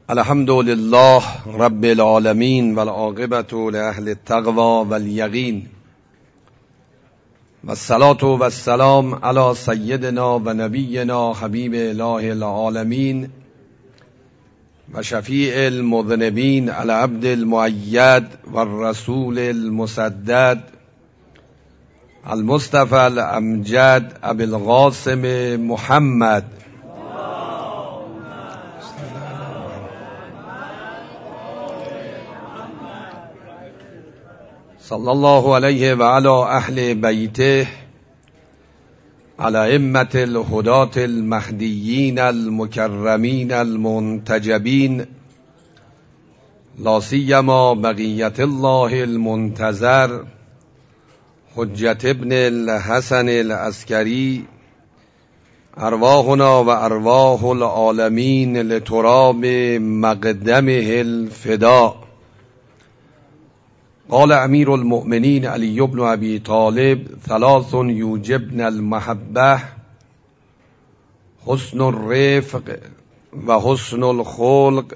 الحمد لله رب العالمين والعاقبة لأهل التقوى واليقين والصلاة والسلام على سيدنا ونبينا حبيب الله العالمين وشفيع المذنبين العبد المؤيد والرسول المسدد المصطفى الأمجد أبي القاسم محمد صلى الله عليه وعلى أهل بيته الأئمة الهداة المهديين المكرمين المنتجبين لا سيما بقية الله المنتظر حجة ابن الحسن العسكري أرواحنا وأرواح العالمين لتراب مقدمه الفداء. قال امیر المؤمنین علی بن ابی طالب ثلاث یوجبن المحبه حسن الرفق و حسن الخلق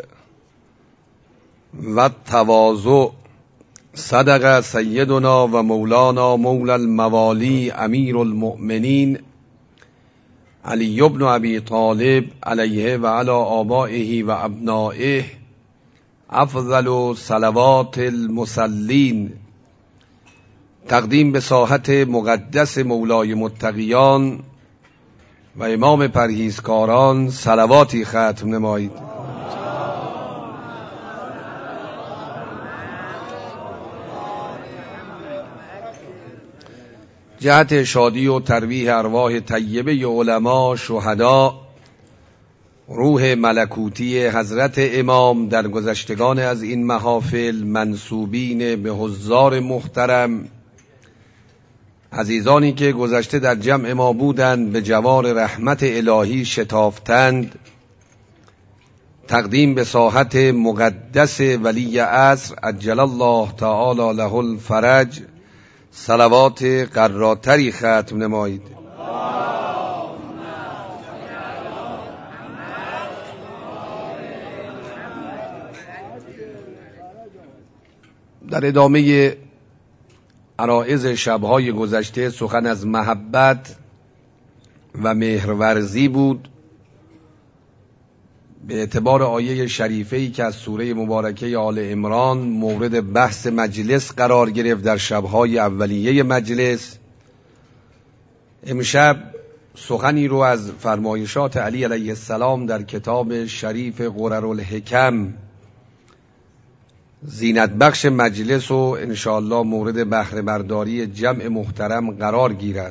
و التواضع. صدق سیدنا و مولانا مولا الموالی امیر المؤمنین علی بن ابی طالب علیه و علی آبائه و ابنائه افضل صلوات المصلین. تقدیم به ساحت مقدس مولای متقیان و امام پرهیزکاران صلواتی ختم نمایید. جهت شادی و ترویح ارواح طیبه علما، شهدا، روح ملکوتی حضرت امام در گذشتگان از این محافل، منسوبین به حضار محترم، عزیزانی که گذشته در جمع ما بودند به جوار رحمت الهی شتافتند، تقدیم به ساحت مقدس ولی عصر عجل الله تعالی له الفرج صلوات قراتری ختم نمایید. در ادامه عرائض شبهای گذشته سخن از محبت و مهرورزی بود. به اعتبار آیه شریفه‌ای که از سوره مبارکه آل عمران مورد بحث مجلس قرار گرفت در شبهای اولیه مجلس، امشب سخنی رو از فرمایشات علی علیه السلام در کتاب شریف قررالحکم زینت بخش مجلس و انشاءالله مورد بهره برداری جمع محترم قرار گیرد.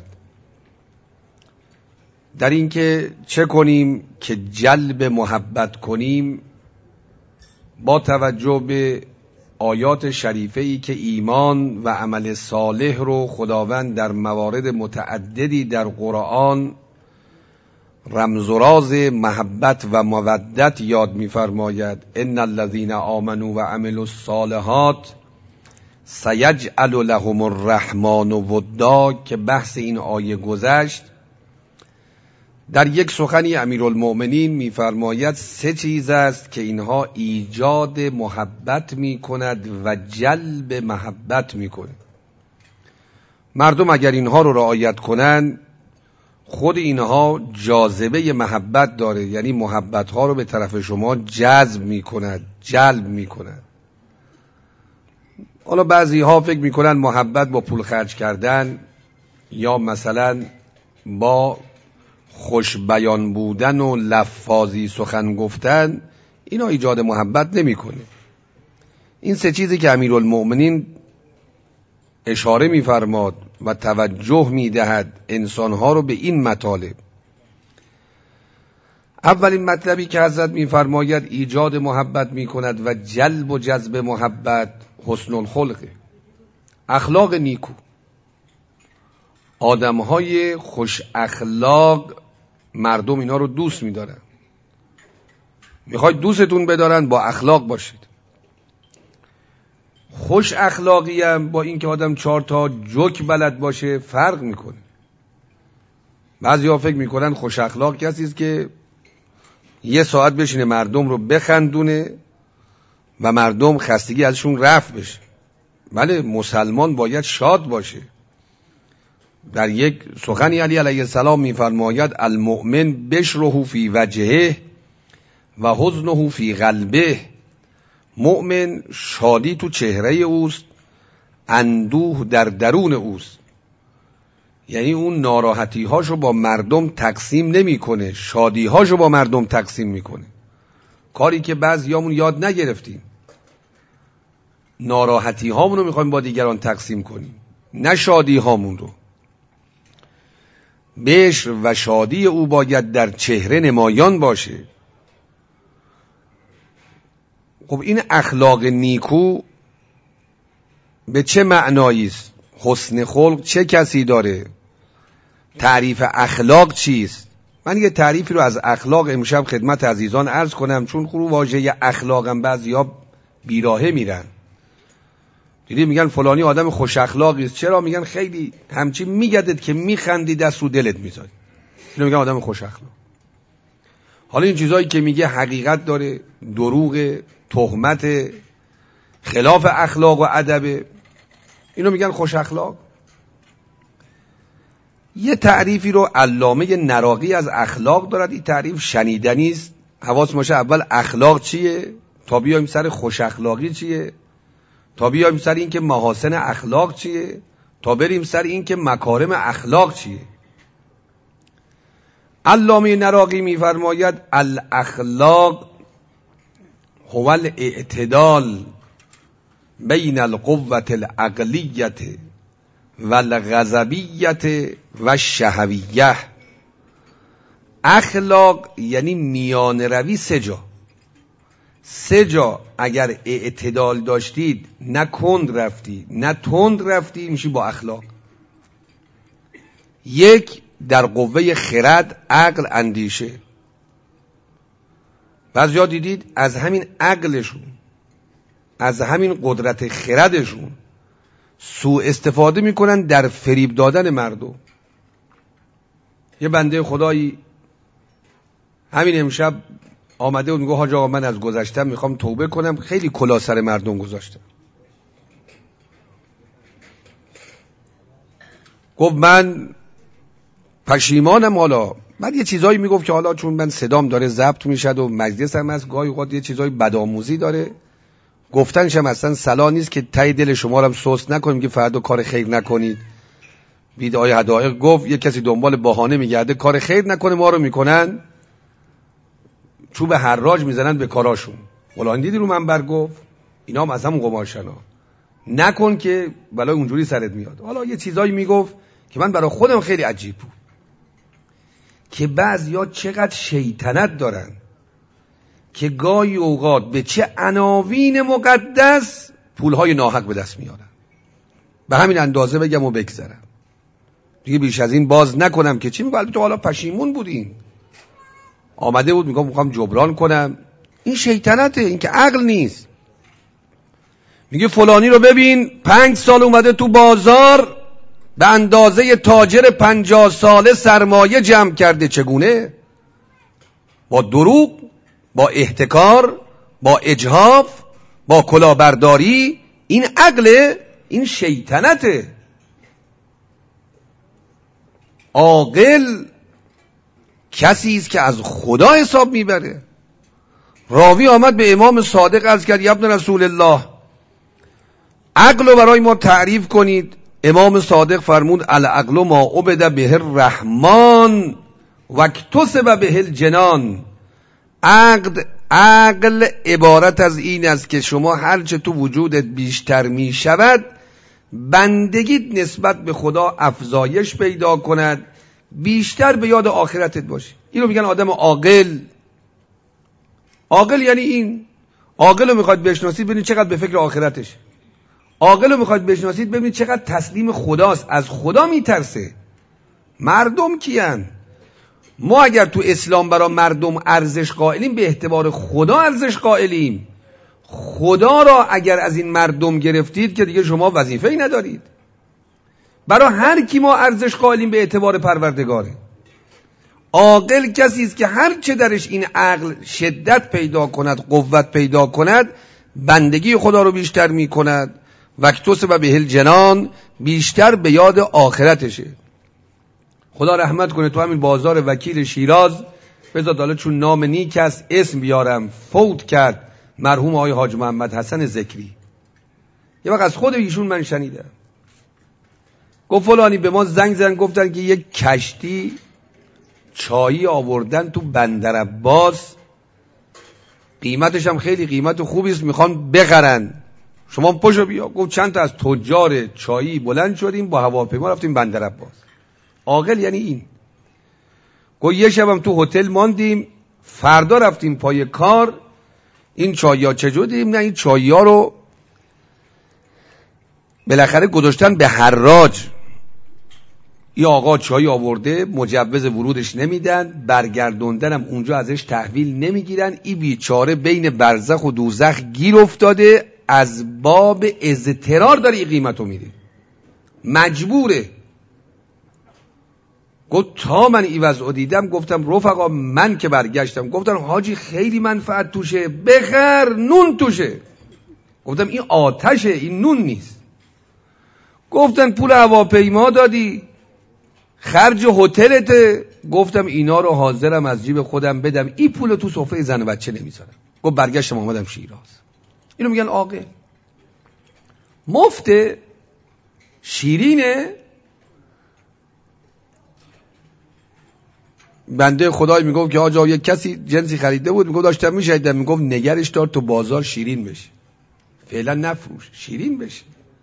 در اینکه چه کنیم که جلب محبت کنیم با توجه به آیات شریفه‌ای که ایمان و عمل صالح رو خداوند در موارد متعددی در قرآن رمز و راز محبت و مودت یاد می‌فرماید. ان الذين آمنوا و عملوا الصالحات سیجعل لهم الرحمن ودا که بحث این آیه گذشت. در یک سخنی امیرالمؤمنین می‌فرماید سه چیز است که اینها ایجاد محبت می‌کند و جلب محبت می‌کند. مردم اگر اینها رو رعایت کنند خود اینها جاذبه محبت داره، یعنی محبت ها رو به طرف شما جذب می کند، جلب می کند. حالا بعضی ها فکر می کنند محبت با پول خرج کردن یا مثلا با خوش بیان بودن و لفاظی سخن گفتن اینا ایجاد محبت نمی کنه. این سه چیزی که امیرالمؤمنین اشاره می فرماد و توجه می دهد انسانها رو به این مطالب. اولین مطلبی که حضرت می فرماید ایجاد محبت می کند و جلب و جذب محبت حسن الخلق، اخلاق نیکو. آدمهای خوش اخلاق مردم اینا رو دوست می دارن. میخواید دوستتون بدارن با اخلاق باشید. خوش اخلاقی هم با این که آدم 4 تا جوک بلد باشه فرق میکنه. بعضی ها فکر میکنن خوش اخلاق کسی است که یه ساعت بشینه مردم رو بخندونه و مردم خستگی ازشون رفع بشه. بله، مسلمان باید شاد باشه. در یک سخنی علی علیه السلام میفرماید المؤمن بشره فی وجهه و حزنه فی قلبه. مؤمن شادی تو چهره اوست، اندوه در درون اوست. یعنی اون ناراحتی هاشو با مردم تقسیم نمیکنه، شادی هاشو با مردم تقسیم میکنه. کاری که بعضیامون یاد نگرفتیم. ناراحتی هامون رو میخوایم با دیگران تقسیم کنیم، نه شادی هامون رو. بشر و شادی او باید در چهره نمایان باشه. خب این اخلاق نیکو به چه معنایی است؟ حسن خلق چه کسی داره؟ تعریف اخلاق چیست؟ من یه تعریفی رو از اخلاق امشب خدمت عزیزان عرض کنم، چون خود واژه اخلاقم بعضیا بیراهه میرن. دیدی میگن فلانی آدم خوش اخلاقی است. چرا؟ میگن خیلی همچی میگدد که میخندی دست رو دلت میذاری. اینو میگن آدم خوش اخلاق. حالا این چیزایی که میگه حقیقت داره، دروغ، تهمت، خلاف اخلاق و ادب، اینو میگن خوش اخلاق. یه تعریفی رو علامه نراقی از اخلاق دارد. این تعریف شنیدنی است. حواس باشه اول اخلاق چیه تا بیایم سر خوش اخلاقی چیه، تا بیایم سر این که محاسن اخلاق چیه، تا بریم سر این که مکارم اخلاق چیه. علامه نراقی میفرماید الاخلاق هو الاعتدال بین القوة العقلیت و الغضبیت و الشهویه. اخلاق یعنی میان روی سه جا اگر اعتدال داشتید، نه کند رفتی نه تند رفتی، میشی با اخلاق. یک، در قوه خرد، عقل، اندیشه. بعضیا دیدید از همین عقلشون، از همین قدرت خردشون سوء استفاده میکنن در فریب دادن مردم. یه بنده خدایی همین امشب آمده و میگه حاج آقا من از گذشتم میخوام توبه کنم، خیلی کلا سر مردم گذاشتم. گفت من پشیمانم. حالا بعد یه چیزایی میگفت که حالا چون من صدام داره ضبط میشد و مجلسم هست، گاهی اوقات یه چیزای بدآموزی داره، گفتنش هم اصلا صلاح نیست که ته دل شما رو هم سست نکنیم که فردا کار خیر نکنید. بید آیه حدائق گفت یه کسی دنبال بهانه میگرده کار خیر نکنه، ما رو میکنن چوب حراج میزنن به کاراشون. فلان دیدی رو منبر گفت اینا هم از همون قماشنا، نکن که بلای اونجوری سرت میاد. حالا یه چیزایی میگفت که من برای خودم خیلی عجیب بود که بعضیا چقدر شیطنت دارن که گاهی اوقات به چه عناوین مقدس پولهای ناحق به دست میارن. به همین اندازه بگم و بگذرم دیگه، بیش از این باز نکنم که چی میگه. البته حالا پشیمون بودین، آمده بود میگم میخوام جبران کنم. این شیطنته، این که عقل نیست. میگه فلانی رو ببین 5 سال اومده تو بازار به اندازه تاجر 50 ساله سرمایه جمع کرده. چگونه؟ با دروغ، با احتکار، با اجحاف، با کلاهبرداری. این عقله؟ این شیطنته. عاقل کسی است که از خدا حساب میبره. راوی آمد به امام صادق عرض کرد یا ابن رسول الله عقل رو برای ما تعریف کنید. امام صادق فرمود العقل ما عبد به الرحمن و اکتسب به الجنان. عقل عبارت از این است که شما هرچه تو وجودت بیشتر می شود، بندگیت نسبت به خدا افزایش پیدا کند، بیشتر به یاد آخرتت باشی. اینو میگن آدم عاقل. عاقل یعنی این. عاقل رو میخواد بشناسید ببینید چقدر به فکر آخرتش. عاقل رو میخواد بشناسید ببینید چقدر تسلیم خداست، از خدا میترسه. مردم کیان؟ ما اگر تو اسلام برای مردم ارزش قائلیم، به اعتبار خدا ارزش قائلیم. خدا را اگر از این مردم گرفتید که دیگه شما وظیفه‌ای ندارید. برای هر کی ما ارزش قائلیم به اعتبار پروردگاره. عاقل کسی است که هر چه درش این عقل شدت پیدا کند، قوت پیدا کند، بندگی خدا رو بیشتر میکند. وقتوس و بهل جنان، بیشتر به یاد آخرتشه. خدا رحمت کنه تو همین بازار وکیل شیراز، بذار حالا چون نام نیک است اسم بیارم، فوت کرد مرحوم آقای حاج محمد حسن ذکری. یه وقت از خود ایشون من شنیدم، گفت فلانی به ما زنگ زدن گفتن که یک کشتی چایی آوردن تو بندر عباس، قیمتش هم خیلی قیمت خوبی است، میخوان بخرن، شما پشو بیا. گفت چند تا از تجار چایی بلند شدیم با هواپیما رفتیم بندر عباس. عاقل یعنی این. گفت یه شبم تو هتل ماندیم، فردا رفتیم پای کار. این چایی‌ها چجوری دیدیم؟ نه این چایی‌ها رو بالاخره گذاشتن به حراج. این آقا چای آورده، مجوز ورودش نمیدن، برگردوندنم اونجا ازش تحویل نمیگیرن. این بیچاره بین برزخ و دوزخ گیر افتاده، از باب اضطرار داره این قیمتو میده، مجبوره. گفت تا من این وضعو دیدم گفتم رفقا، من که برگشتم گفتم حاجی خیلی منفعت توشه، بخر نون توشه. گفتم این آتشه، این نون نیست. گفتن پول هواپیما دادی، خرج هتلته. گفتم اینا رو حاضرم از جیب خودم بدم، این پول تو سفره زن و بچه نمیذارم. گفت برگشتم آمدم شیراز. اینو میگن عاقل. مفت شیرینه. بنده خدای میگفت که آجا یک کسی جنسی خریده بود، میگفت داشتم میشیدم، میگفت نگرش دار تو بازار شیرین بشه، فعلا نفروش، شیرین بشه.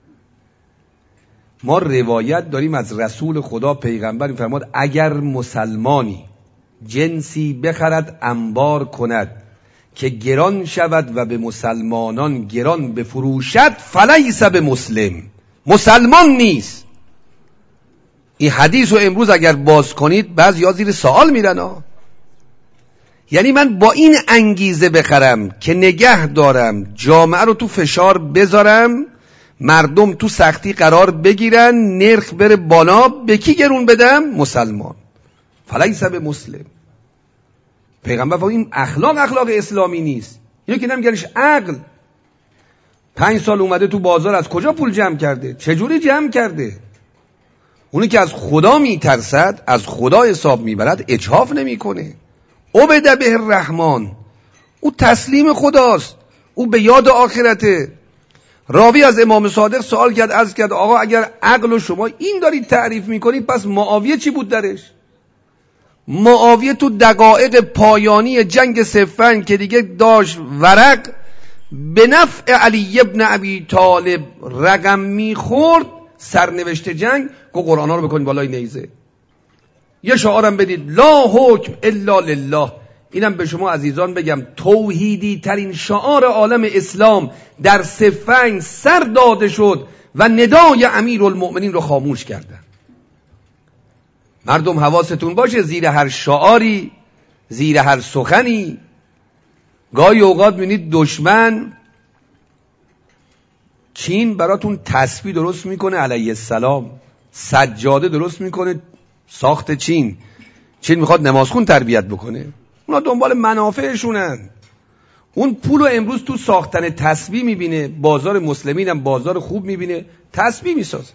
ما روایت داریم از رسول خدا پیغمبر میفرماد اگر مسلمانی جنسی بخرد انبار کند که گران شود و به مسلمانان گران بفروشد فلیس به مسلم، مسلمان نیست. این حدیث رو امروز اگر باز کنید بعضیا زیر سوال میرن یعنی من با این انگیزه بخرم که نگه دارم، جامعه رو تو فشار بذارم، مردم تو سختی قرار بگیرن، نرخ بره بالا، به کی گرون بدم؟ مسلمان. فلیس به مسلم. پیغمبر فرمود این اخلاق اسلامی نیست. اینو که نمیگرش عقل. 5 سال اومده تو بازار، از کجا پول جمع کرده؟ چجوری جمع کرده؟ اونی که از خدا میترسد، از خدا حساب میبرد، اجحاف نمیکنه. عبد به الرحمن، او تسلیم خداست، او به یاد آخرته. راوی از امام صادق سوال کرد، عرض کرد آقا اگر عقل و شما این دارید تعریف میکنید، پس معاویه چی بود درش؟ معاویه تو دقایق پایانی جنگ صفین که دیگه داشت ورق به نفع علی ابن ابی طالب رقم میخورد، سرنوشت جنگ که قرآن ها رو بکنید بالای نیزه. یه شعارم بدید لا حکم الا لله. اینم به شما عزیزان بگم توحیدی ترین شعار عالم اسلام در صفین سر داده شد و ندای امیرالمؤمنین رو خاموش کردن. مردم حواستون باشه، زیر هر شعاری، زیر هر سخنی، گاهی اوقات می‌بینید دشمن چین براتون تسبیح درست میکنه علیه السلام، سجاده درست میکنه ساخت چین میخواد نمازخون تربیت بکنه، اونا دنبال منافعشونن. اون پولو امروز تو ساختن تسبیح میبینه، بازار مسلمین هم بازار خوب میبینه، تسبیح میسازه.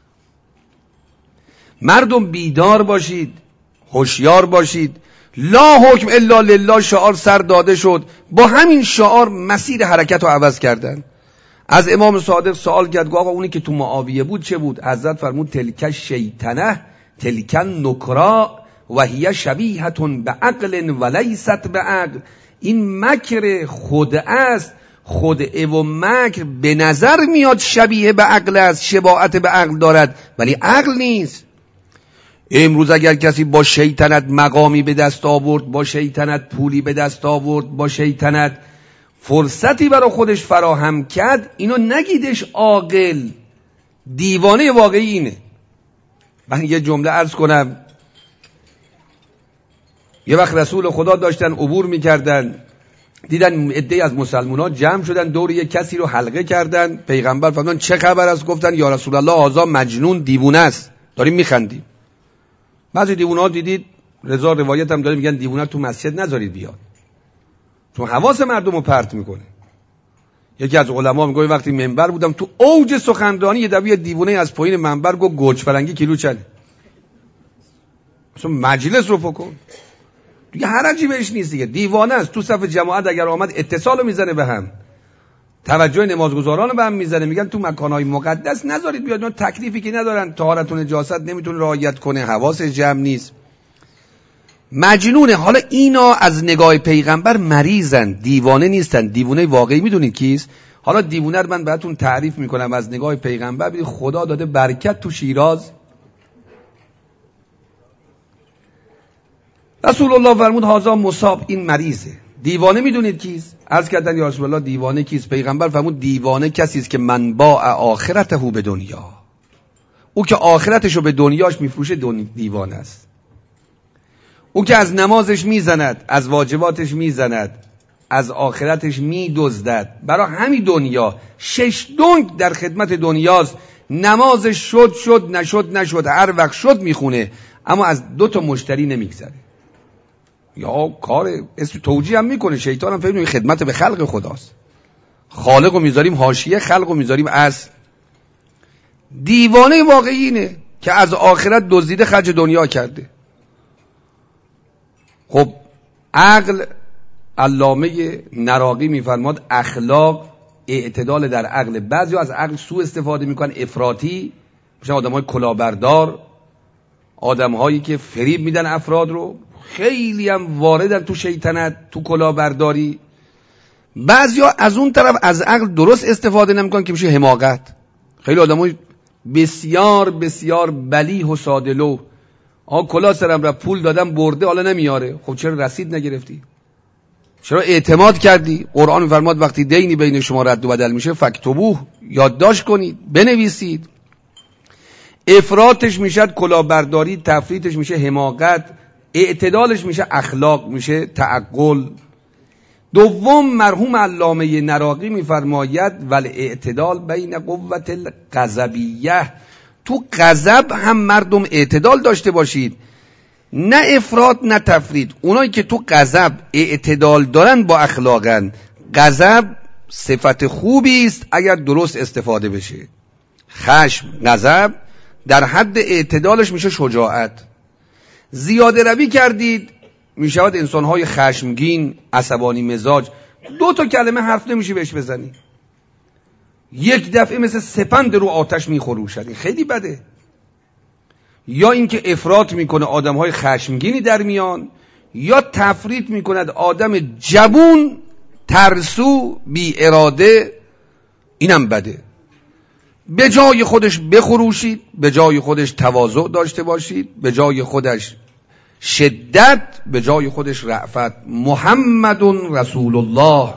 مردم بیدار باشید، هوشیار باشید. لا حکم الا لله شعار سر داده شد، با همین شعار مسیر حرکت رو عوض کردن. از امام صادق سوال کرد آقا اونی که تو معاویه بود چه بود؟ حضرت فرمود تلک شیطنه تلک نکرا و هی شبیهة بعقل ولیست بعقل. این مکر خود است، خدعه و مکر به نظر میاد شبیه به عقل است، شباهت به عقل دارد ولی عقل نیست. امروز اگر کسی با شیطنت مقامی به دست آورد، با شیطنت پولی به دست آورد، با شیطنت فرصتی برای خودش فراهم کرد، اینو نگیدش عاقل، دیوانه واقعی اینه. من یه جمله عرض کنم، یه وقت رسول خدا داشتن عبور میکردن، دیدن عده‌ای از مسلمان‌ها جمع شدن دور یک کسی رو حلقه کردن. پیغمبر فرمودن چه خبر است؟ گفتن یا رسول الله هذا مجنون، دیوونه است، داریم میخندیم. بعضی دیوونه‌ها دیدید رضا روایت هم داره، میگن دیوونه تو مسجد نذارید بیاد چون حواس مردم رو پرت میکنه. یکی از علما میگه وقتی منبر بودم تو اوج سخنرانی یه دفعه دیوونه از پایین منبر گفت گوجه فرنگی کیلو چنده. اصلا مجلس رو فکن دیگه، حرجی بهش نیست دیگه، دیوانه است. تو صف جماعت اگر آمد اتصالو میزنه به هم، توجه نمازگزاران رو به هم میزنه. میگن تو مکانهای مقدس نذارید بیاد، اینا تکلیفی که ندارن، طهارت و نجاست نمیتونه رعایت کنه، حواسش جمع نیست، مجنونه. حالا اینا از نگاه پیغمبر مریضن، دیوانه نیستن. دیوانه واقعی میدونید کیست؟ حالا دیوونه رو من براتون تعریف میکنم از نگاه پیغمبر. ببینید خدا داده برکت تو شیراز. رسول الله فرمود هذا مصاب، این مریضه. دیوانه میدونید کیست؟ عرض کردن یا رسول الله دیوانه کیست؟ پیغمبر فرمود دیوانه کسی است که من باع آخرته به دنیا، او که آخرتشو به دنیاش میفروشه دیوانه است. او که از نمازش میزند، از واجباتش میزند، از آخرتش میدزدد، برای همین دنیا 6 دنگ در خدمت دنیاست. نمازش شد نشد، هر وقت شد میخونه، اما از 2 تا مشتری نمیگذره. یا کار اسم توجیه هم میکنه، شیطان هم فکر خدمت به خلق خداست. خالق رو میذاریم حاشیه، خلق رو میذاریم اصل. دیوانه واقعی اینه که از آخرت دزدیده خرج دنیا کرده. خب عقل، علامه نراقی میفرماد اخلاق اعتدال در عقل. بعضی از عقل سوء استفاده میکنن، افراطی میشن، آدمای کلاهبردار، آدمهایی که فریب میدن افراد رو، خیلی هم واردن تو شیطنت، تو کلاهبرداری. بعضیا از اون طرف از عقل درست استفاده نمیکنن که میشه حماقت. خیلی آدمای بسیار بسیار بلیح و ساده‌لوح، کلاه سرم را پول دادم برده حالا نمیاره. خب چرا رسید نگرفتی؟ چرا اعتماد کردی؟ قرآن میفرماد وقتی دینی بین شما رد و بدل میشه فاکتبوه، یادداشت کنید، بنویسید. افراطش میشه کلاهبرداری، تفریطش میشه حماقت، اعتدالش میشه اخلاق، میشه تعقل. دوم مرحوم علامه نراقی میفرماید والاعتدال بین قوت الغضبیه، تو غضب هم مردم اعتدال داشته باشید، نه افراط نه تفرید. اونایی که تو غضب اعتدال دارن با اخلاقن. غضب صفت خوبی است اگر درست استفاده بشه. خشم، غضب در حد اعتدالش میشه شجاعت. زیاده روی کردید میشود انسانهای خشمگین، عصبانی مزاج. 2 تا کلمه حرف نمیشه بهش بزنی، یک دفعه مثل سپند رو آتش میخروشد. این خیلی بده. یا اینکه افراط میکنه، آدمهای خشمگینی در میان، یا تفریط میکند، آدم جبون، ترسو، بی اراده. اینم بده. به جای خودش بخروشید، به جای خودش تواضع داشته باشید، به جای خودش شدت، به جای خودش رأفت. محمد رسول الله.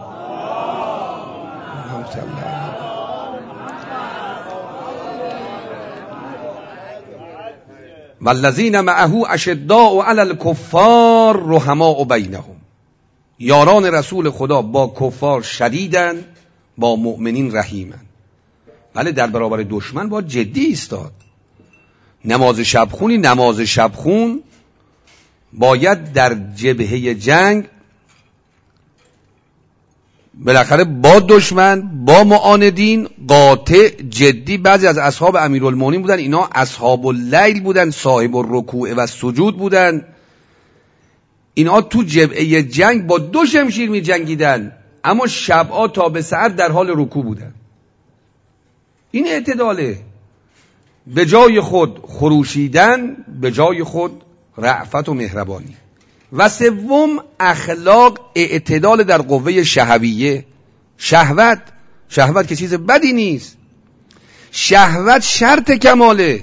والذین معه اشداء علی الکفار رحماء بینهم. یاران رسول خدا با کفار شدیدن، با مؤمنین رحیمن. بله در برابر دشمن باید جدی ایستاد. نماز شبخون باید در جبهه جنگ بالاخره با دشمن، با معاندین قاطع، جدی. بعضی از اصحاب امیرالمومنین بودن، اینا اصحاب اللیل بودن، صاحب الرکوع و سجود بودن. اینا تو جبهه جنگ با 2 شمشیر می جنگیدن، اما شبها تا به سحر در حال رکوع بودن. این اعتداله. به جای خود خروشیدن، به جای خود رأفت و مهربانی. و سوم اخلاق اعتدال در قوه شهویه. شهوت که چیز بدی نیست. شهوت شرط کماله.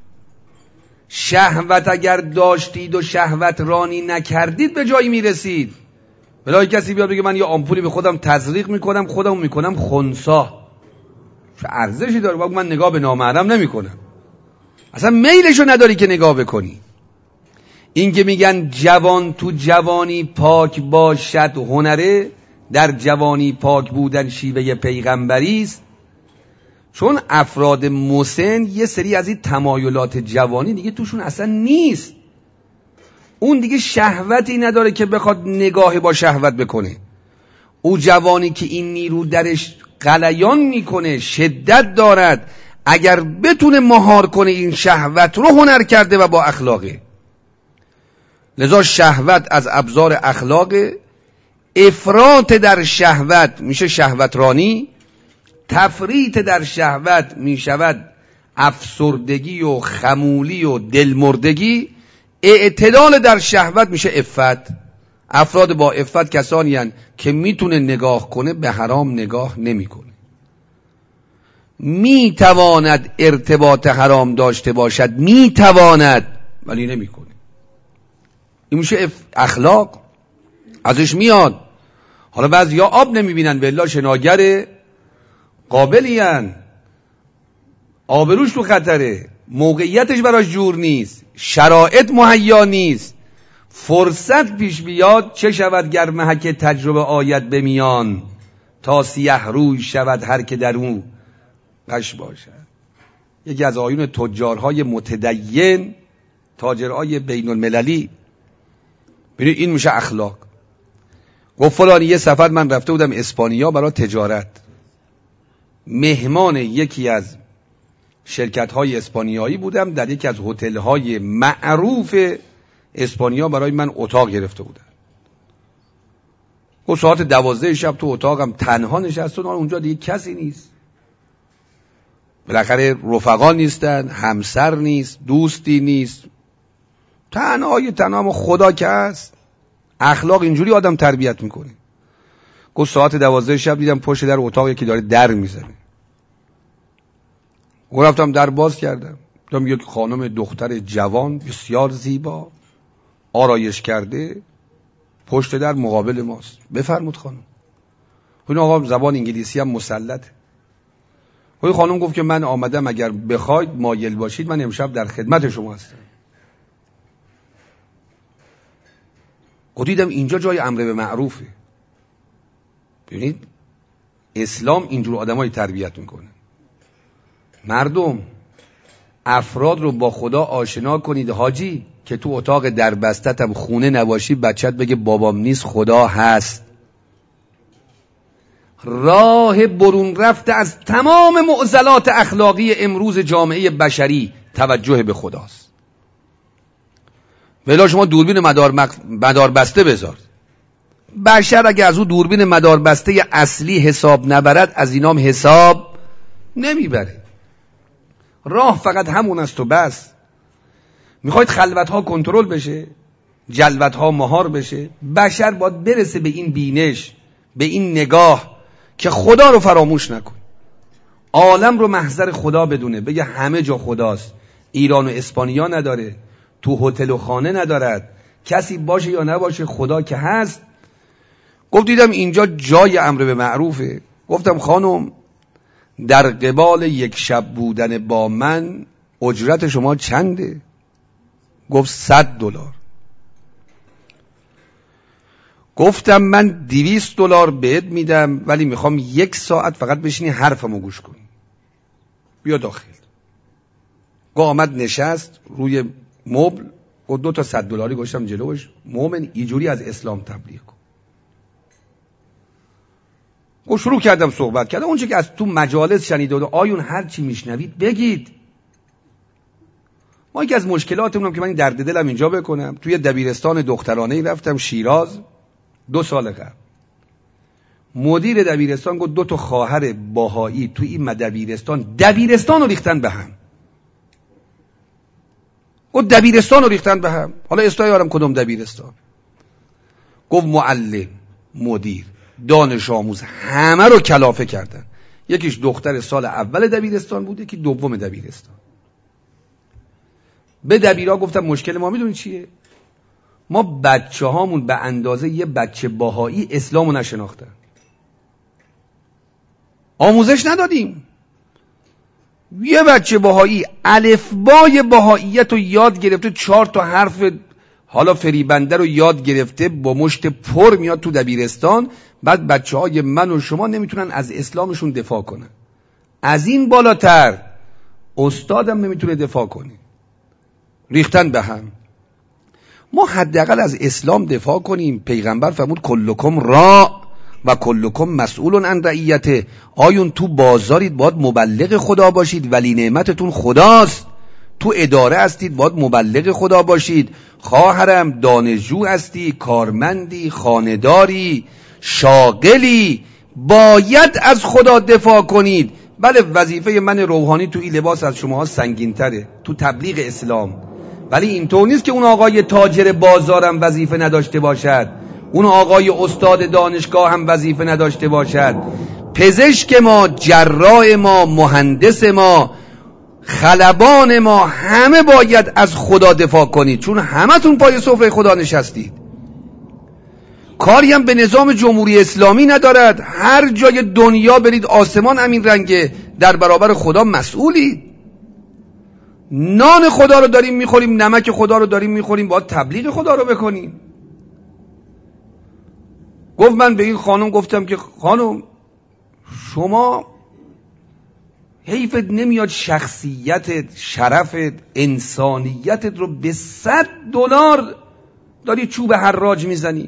شهوت اگر داشتید و شهوت رانی نکردید به جایی میرسید. بلای کسی بیاد بگه من یه آمپولی به خودم تزریق میکنم، خودم میکنم خنثی، چه ارزشی داره؟ بگو من نگاه به نامحرم نمیکنم. اصلا میلشو نداری که نگاه بکنی. این که میگن جوان تو جوانی پاک باشد هنره، در جوانی پاک بودن شیوه پیغمبری است. چون افراد مسن یه سری از این تمایلات جوانی دیگه توشون اصلا نیست. اون دیگه شهوتی نداره که بخواد نگاه با شهوت بکنه. او جوانی که این نیرو درش غلیان میکنه، شدت دارد، اگر بتونه مهار کنه این شهوت رو، هنر کرده و با اخلاقه. لذا شهوت از ابزار اخلاق، افراط در شهوت میشه شهوت رانی، تفریط در شهوت میشود افسردگی و خمولی و دلمردگی، اعتدال در شهوت میشه عفت. افراد با عفت کسانی هستند که میتونه نگاه کنه به حرام نگاه نمیکنه، میتواند ارتباط حرام داشته باشد، میتواند ولی نمیکنه. این میشه اخلاق، ازش میاد. حالا بعضیا آب نمیبینن، والله شناگر قابلی هن، آبروش تو خطره، موقعیتش براش جور نیست، شرایط مهیا نیست، فرصت پیش بیاد چه شود گر محک تجربه آید به میان، تا سیه روی شود هر که در اون غش باشد. یکی از آیون تجارهای متدین، تاجرهای بین المللی، ببینید این میشه اخلاق. گفت فلانی یه سفر من رفته بودم اسپانیا برای تجارت، مهمان یکی از شرکت‌های اسپانیایی بودم، در یکی از هتل‌های معروف اسپانیا برای من اتاق گرفته بودن. گفت ساعت 12 شب تو اتاقم تنها نشستم، اونجا دیگه کسی نیست، بالاخره رفقا نیستن، همسر نیست، دوستی نیست، تنها خدا که هست. اخلاق اینجوری آدم تربیت میکنه. گفت ساعت 12 شب دیدم پشت در اتاق یکی داره در میزنه. رفتم در باز کردم، دیدم یک خانم دختر جوان بسیار زیبا آرایش کرده پشت در مقابل ماست. بفرمود خانم. اون آقا زبان انگلیسی هم مسلطه. اون خانم گفت که من آمدم اگر بخواید مایل باشید من امشب در خدمت شما هستم. دیدم اینجا جای امر به معروفه. ببینید اسلام اینجور آدمای تربیت میکنه. مردم افراد رو با خدا آشنا کنید. حاجی که تو اتاق در بستتم خونه نباشی، بچت بگه بابام نیست خدا هست. راه برون رفته از تمام معضلات اخلاقی امروز جامعه بشری توجه به خداست. ولی شما دوربین مدار بسته بذار. بشر اگه از او دوربین مدار بسته اصلی حساب نبرد، از اینام حساب نمیبره. راه فقط همون است و بس. میخواید خلوتها کنترل بشه، جلوتها مهار بشه، بشر باید برسه به این بینش، به این نگاه که خدا رو فراموش نکن، عالم رو محضر خدا بدونه، بگه همه جا خداست. ایران و اسپانیا نداره، تو هتل و خانه ندارد، کسی باشه یا نباشه خدا که هست. گفت دیدم اینجا جای امر به معروفه. گفتم خانم در قبال یک شب بودن با من اجرت شما چنده؟ گفت $100. گفتم من $200 بهت میدم، ولی میخوام 1 ساعت فقط بشینی حرفمو گوش کنی. بیا داخل. گفت آمد نشست روی مبل، گفت 2 تا $100 گذاشتم جلوش. مومن اینجوری از اسلام تبلیغ کن. گفت شروع کردم صحبت کردم. اون چه که از تو مجالس شنیده بود، آیون هر چی میشنوید بگید. ما یکی از مشکلاتمونم که من این درد دلم اینجا بکنم، توی دبیرستان دخترانه‌ای رفتم شیراز 2 سال قبل. مدیر دبیرستان گفت 2 تا خواهر باهایی توی این دبیرستان رو ریختن به هم. گفت دبیرستان رو ریختن به هم. حالا استایارم کدوم دبیرستان؟ گفت معلم، مدیر، دانش آموز همه رو کلافه کردن. یکیش دختر سال اول دبیرستان بود، یکی دوم دبیرستان. به دبیرا گفتم مشکل ما میدونی چیه؟ ما بچه هامون به اندازه یه بچه باهایی اسلامو نشناختن، آموزش ندادیم. یه بچه باهایی الفبای باهاییت رو یاد گرفته، 4 تا حرف حالا فریبنده رو یاد گرفته، با مشت پر میاد تو دبیرستان. بعد بچه های من و شما نمیتونن از اسلامشون دفاع کنن. از این بالاتر استادم نمیتونه دفاع کنه. ریختن به هم. ما حداقل از اسلام دفاع کنیم. پیغمبر فرمود کلکم را و کلکم مسئول عن رعیته. آیون تو بازارید باید مبلغ خدا باشید، ولی نعمتتون خداست. تو اداره هستید باید مبلغ خدا باشید. خواهرم دانشجو هستی، کارمندی، خانه‌داری، شاغلی، باید از خدا دفاع کنید. بله وظیفه من روحانی تو این لباس از شماها سنگین‌تره، تو تبلیغ اسلام، ولی اینطور نیست که اون آقای تاجر بازارم وظیفه نداشته باشد، اون آقای استاد دانشگاه هم وظیفه نداشته باشد. پزشک ما، جراح ما، مهندس ما، خلبان ما، همه باید از خدا دفاع کنید، چون همتون پای سفره خدا نشستید. کاری هم به نظام جمهوری اسلامی ندارد. هر جای دنیا برید آسمان همین رنگه، در برابر خدا مسئولید. نان خدا رو داریم میخوریم، نمک خدا رو داریم میخوریم، باید تبلیغ خدا رو بکنیم. گفت من به این خانم گفتم که خانم شما حیفت نمیاد شخصیتت، شرفت، انسانیتت رو به $100 داری چوب حراج میزنی؟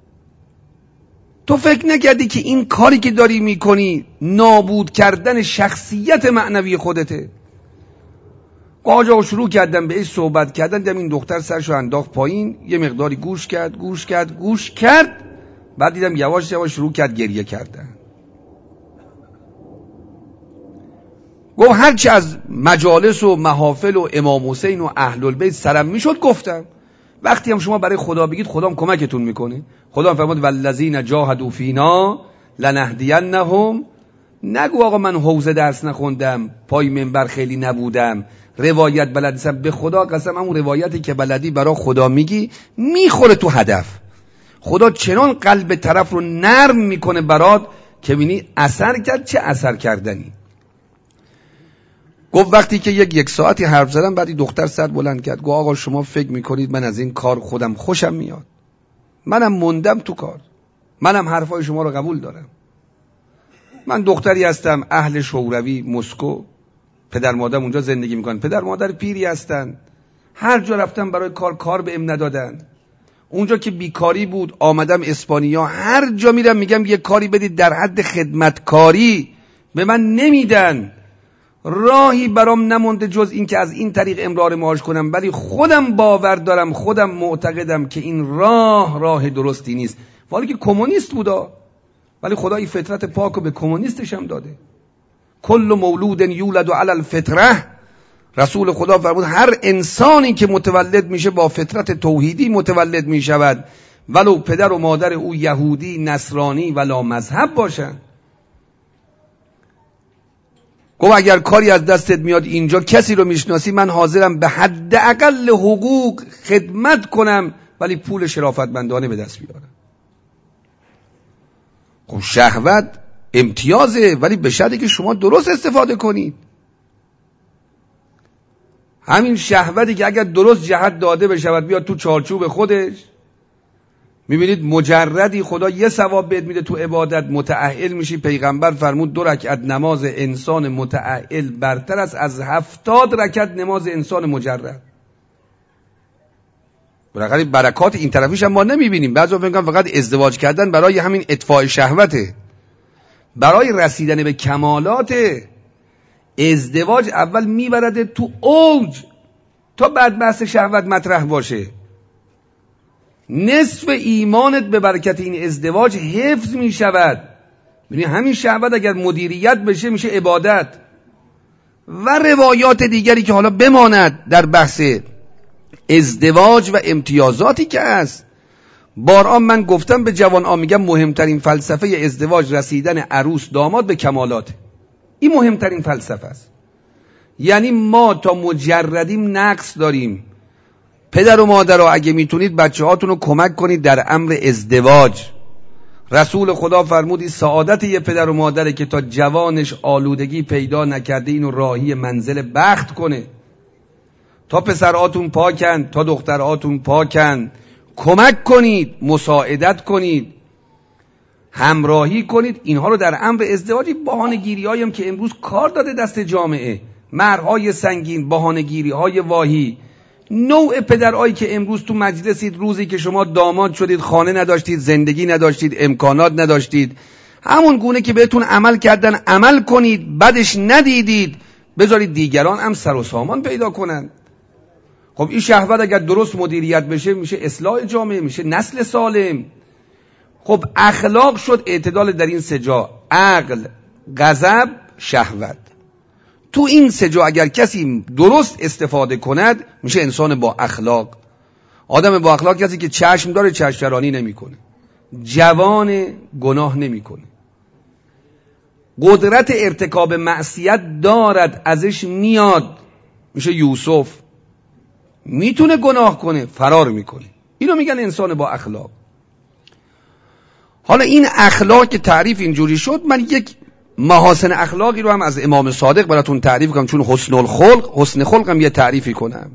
تو فکر نکردی که این کاری که داری میکنی نابود کردن شخصیت معنوی خودته؟ آجا شروع کردم به این صحبت کردن، دیدم این دختر سرشو انداخت پایین، یه مقداری گوش کرد، بعد دیدم یواش یواش شروع کرد گریه کردن. گفت هرچی از مجالس و محافل و امام حسین و اهل البیت سرم میشد گفتم. وقتی هم شما برای خدا بگید خدا هم کمکتون میکنه. خدا هم فرمود والذین جاهدوا فینا لنهدینهم. نگو آقا من حوزه درس نخوندم، پای منبر خیلی نبودم، روایت بلد نیستم. به خدا قسم همون روایتی که بلدی برای خدا میگی میخوره تو هدف. خدا چنان قلب طرف رو نرم میکنه برات که ببینی اثر کرد، چه اثر کردنی. گفت وقتی که یک ساعتی حرف زدم، بعدی دختر سر بلند کرد، گفت آقا شما فکر میکنید من از این کار خودم خوشم میاد؟ منم موندم تو کار، منم حرفای شما رو قبول دارم. من دختری هستم اهل شوروی، مسکو، پدر مادرم اونجا زندگی میکنن، پدر مادر پیری هستن، هر جا رفتم برای کار بهم ندادن. اونجا که بیکاری بود آمدم اسپانیا، هر جا میرم میگم یه کاری بدید در حد خدمتکاری، به من نمیدن. راهی برام نمونده جز این که از این طریق امرار معاش کنم، ولی خودم باور دارم، خودم معتقدم که این راه درستی نیست. ولی که کمونیست بودا، ولی خدا این فطرت پاک رو به کمونیستش هم داده. کل مولود یولد علی الفطره. رسول خدا فرمود هر انسانی که متولد میشه با فطرت توحیدی متولد میشود، ولو پدر و مادر او یهودی، نصرانی ولا مذهب باشن. گفت اگر کاری از دستت میاد اینجا کسی رو میشناسی، من حاضرم به حداقل حقوق خدمت کنم، ولی پول شرافتمندانه به دست بیارم. خب شهوت امتیازه، ولی به شرطی که شما درست استفاده کنید. همین شهوتی که اگر درست جهت داده بشود بیاد تو چارچوب خودش، میبینید مجردی خدا یه ثواب بهت میده تو عبادت، متأهل میشی. پیغمبر فرمود 2 رکعت نماز انسان متأهل برتر است از 70 رکعت نماز انسان مجرد. برای برکات این طرفیش هم ما نمیبینیم. بعضی فکر میکنن فقط ازدواج کردن برای همین اطفاء شهوته، برای رسیدن به کمالات. ازدواج اول میبرده تو اوج تا بعد بحث شهوت مطرح باشه. نصف ایمانت به برکت این ازدواج حفظ می شود. یعنی همین شهوت اگر مدیریت بشه میشه عبادت. و روایات دیگری که حالا بماند در بحث ازدواج و امتیازاتی که هست. بارها من گفتم به جوان میگم مهمترین فلسفه ازدواج رسیدن عروس داماد به کمالات. این مهمترین فلسفه است. یعنی ما تا مجردیم نقص داریم. پدر و مادر اگه میتونید بچه هاتون رو کمک کنید در امر ازدواج. رسول خدا فرمودی سعادت یه پدر و مادره که تا جوانش آلودگی پیدا نکرده اینو راهی منزل بخت کنه. تا پسراتون پاکن، تا دختراتون پاکن، کمک کنید، مساعدت کنید، همراهی کنید. اینها رو در امر ازدواجی بهانه‌گیری‌هایی هم که امروز کار داده دست جامعه، مهرهای سنگین، بهانه‌گیری‌های واهی، نوع پدرایی که امروز تو مجلسید، روزی که شما داماد شدید، خانه نداشتید، زندگی نداشتید، امکانات نداشتید، همون گونه که بهتون عمل کردن عمل کنید، بدش ندیدید، بذارید دیگران هم سر و سامان پیدا کنند. خب این شهوت اگر درست مدیریت بشه میشه اصلاح جامعه، میشه نسل سالم. خب اخلاق شد اعتدال در این سه جا: عقل، غضب، شهوت. تو این سه جا اگر کسی درست استفاده کند میشه انسان با اخلاق. آدم با اخلاق کسی که چشم داره چشم‌چرانی نمیکنه، جوان گناه نمیکنه، قدرت ارتکاب معصیت دارد، ازش میاد، میشه یوسف، میتونه گناه کنه فرار میکنه. اینو میگن انسان با اخلاق. حالا این اخلاق که تعریف اینجوری شد، من یک محاسن اخلاقی رو هم از امام صادق براتون تعریف کنم، چون حسن خلق هم یه تعریفی کنم.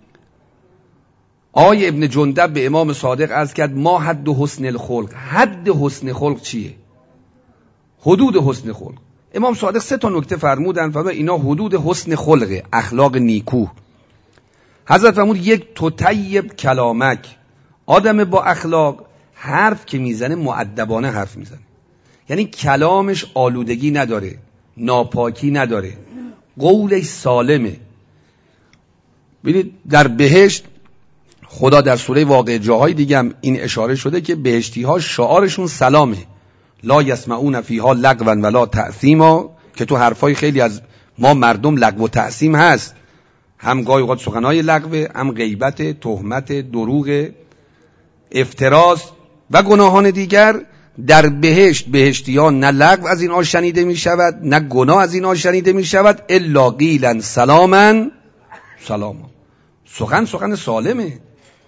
آقای ابن جندب به امام صادق عرض کرد ما حد حسن الخلق. حد حسن خلق چیه؟ حدود حسن خلق. امام صادق 3 نکته فرمودن، فرمودن اینا حدود حسن خلقه، اخلاق نیکو. حضرت فرمود یک تطیب کلامک، آدم با اخلاق حرف که میزنه مؤدبانه حرف میزنه، یعنی کلامش آلودگی نداره، ناپاکی نداره، قولش سالمه. ببینید در بهشت خدا در سوره واقعه جاهای دیگه هم این اشاره شده که بهشتی ها شعارشون سلامه، لا یسمعون فیها لغوا ولا تأثیما، که تو حرفای خیلی از ما مردم لغو و تأثیم هست، هم گاهی اوقات سخنای لغوه، هم غیبت، تهمت، دروغ، افتراس و گناهان دیگر. در بهشت بهشتیان نه لغو از اینها شنیده می شود، نه گناه از اینها شنیده می شود، الا قیلا سلاما سلاما. سخن سالمه.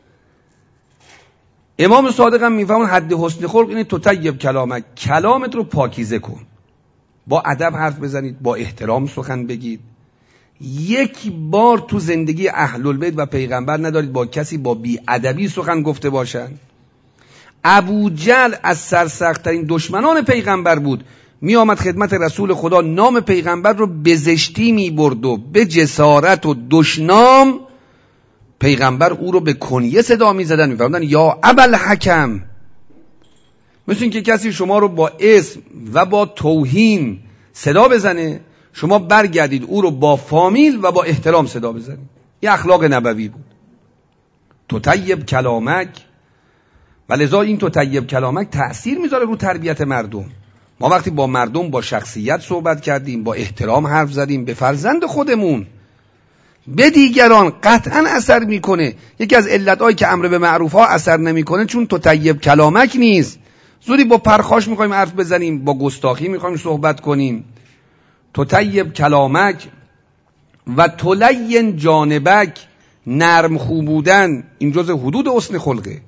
امام صادق هم میفهمون حد حسن خلق اینه تطیب کلامک، کلامت رو پاکیزه کن، با ادب حرف بزنید، با احترام سخن بگید. یک بار تو زندگی اهل البیت و پیغمبر ندارید با کسی با بی ادبی سخن گفته باشن. ابو جهل از سرسخت‌ترین دشمنان پیغمبر بود، می آمد خدمت رسول خدا، نام پیغمبر رو به زشتی می برد و به جسارت و دشنام پیغمبر او رو به کنیه صدا می زدن، می فرمودن یا ابوالحکم. مثل این که کسی شما رو با اسم و با توهین صدا بزنه، شما برگردید او رو با فامیل و با احترام صدا بزنید. این اخلاق نبوی بود. تطیب کلامک، و لذا این تطیب کلامک تأثیر میذاره رو تربیت مردم. ما وقتی با مردم با شخصیت صحبت کردیم، با احترام حرف زدیم، به فرزند خودمون، به دیگران قطعا اثر میکنه. یکی از علتایی که امر به معروف ها اثر نمیکنه چون تطیب کلامک نیست. زودی با پرخاش میخوایم حرف بزنیم، با گستاخی میخوایم صحبت کنیم. تطیب کلامک و تلین جانبک، نرم خوب بودن، این جزء حدود حسن خلقه.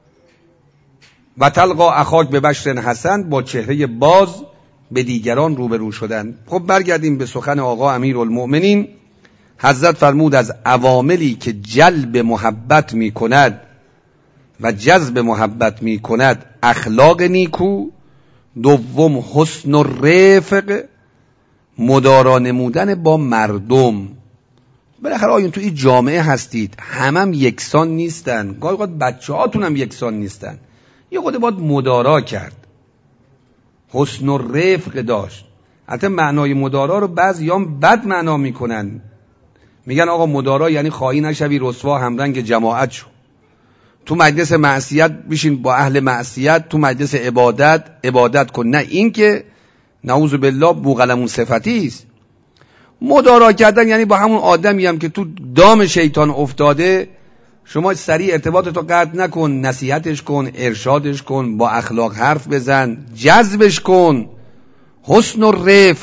و تلقا اخاک به بشر حسن، با چهره باز به دیگران روبرو شدن. خب برگردیم به سخن آقا امیرالمؤمنین. حضرت فرمود از عواملی که جلب محبت می کند و جذب محبت می کند اخلاق نیکو، دوم حسن الرفق، مدارا نمودن با مردم. بالاخره آیون تو این جامعه هستید، هم یکسان نیستن، گاهی اوقات بچه‌هاتون هم یکسان نیستن، یه خود باید مدارا کرد، حسن الرفق داشت. البته معنای مدارا رو بعضیام بد معنا میکنن، میگن آقا مدارا یعنی خواهی نشوی رسوا همرنگ جماعت شو، تو مجلس معصیت بشین با اهل معصیت، تو مجلس عبادت کن. نه، این که نعوذ بالله بوقلمون صفتی است. مدارا کردن یعنی با همون آدمی هم که تو دام شیطان افتاده شما سریع ارتباطتو قطع نکن، نصیحتش کن، ارشادش کن، با اخلاق حرف بزن، جذبش کن. حسن الرفق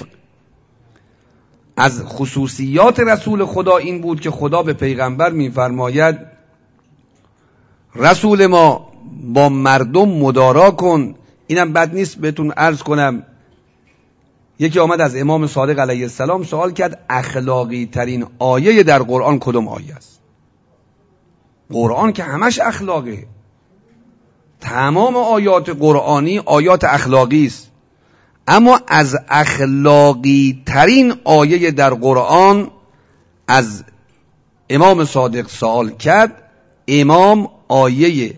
از خصوصیات رسول خدا این بود که خدا به پیغمبر میفرماید رسول ما با مردم مدارا کن. اینم بد نیست بهتون عرض کنم، یکی آمد از امام صادق علیه السلام سوال کرد اخلاقی ترین آیه در قرآن کدوم آیه است؟ قرآن که همش اخلاقه، تمام آیات قرآنی آیات اخلاقی است، اما از اخلاقی ترین آیه در قرآن از امام صادق سوال کرد، امام آیه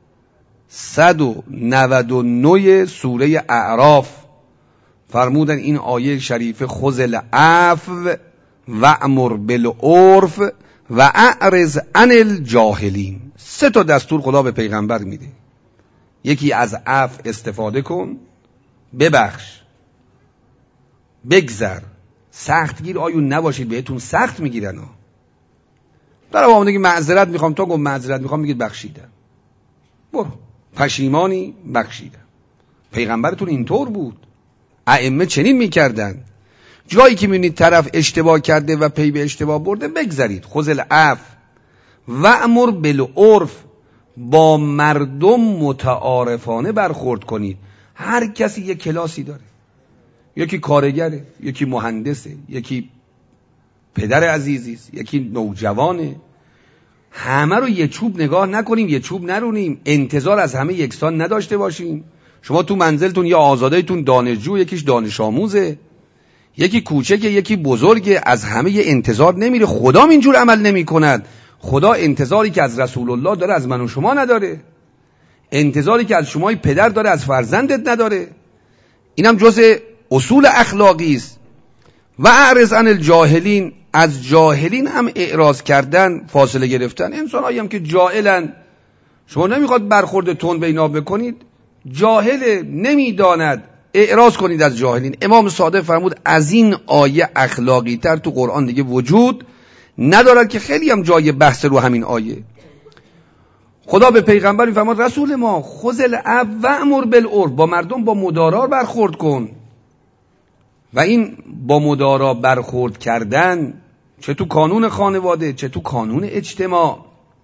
199 سوره اعراف فرمودن این آیه شریف خذ العفو وأمر بالعرف و اعرض عن الجاهلین. 3 دستور خدا به پیغمبر میده. یکی از عفو استفاده کن، ببخش، بگذر، سختگیر آیون نباشید، بهتون سخت میگیرن ها. در آمدگی معذرت میخوام، تا گفت معذرت میخوام میگید بخشیدم، برو، پشیمانی بخشیدم. پیغمبرتون اینطور بود، ائمه چنین میکردن. جایی که میبینید طرف اشتباه کرده و پی به اشتباه برده، بگذرید. خذ العفو وأمر بالعرف، با مردم متعارفانه برخورد کنید. هر کسی یک کلاسی داره، یکی کارگره، یکی مهندسه، یکی پدر عزیزی است، یکی نوجوانه. همه رو یه چوب نگاه نکنیم، یه چوب نرونیم، انتظار از همه یکسان نداشته باشیم. شما تو منزلتون یا آزادهتون دانشجو، یکیش دانش آموزه، یکی کوچکه، یکی بزرگه، از همه یه انتظار نمیره. خدا اینجور عمل نمی کند. خدا انتظاری که از رسول الله داره از من و شما نداره، انتظاری که از شمای پدر داره از فرزندت نداره. اینم جزء اصول اخلاقی است. و اعرض عن الجاهلین، از جاهلین هم اعراض کردن، فاصله گرفتن. انسانایی هم که جاهلن، شما نمیخواد برخورد تند به اینا بکنید، جاهل نمیداند، اعراض کنید از جاهلین. امام صادق فرمود از این آیه اخلاقی تر تو قرآن دیگه وجود ندارد، که خیلی هم جای بحث رو همین آیه. خدا به پیغمبر میفرماد رسول ما خذ العفو وأمر بالعرف، با مردم با مدارا برخورد کن. و این با مدارا برخورد کردن چه تو کانون خانواده چه تو کانون اجتماع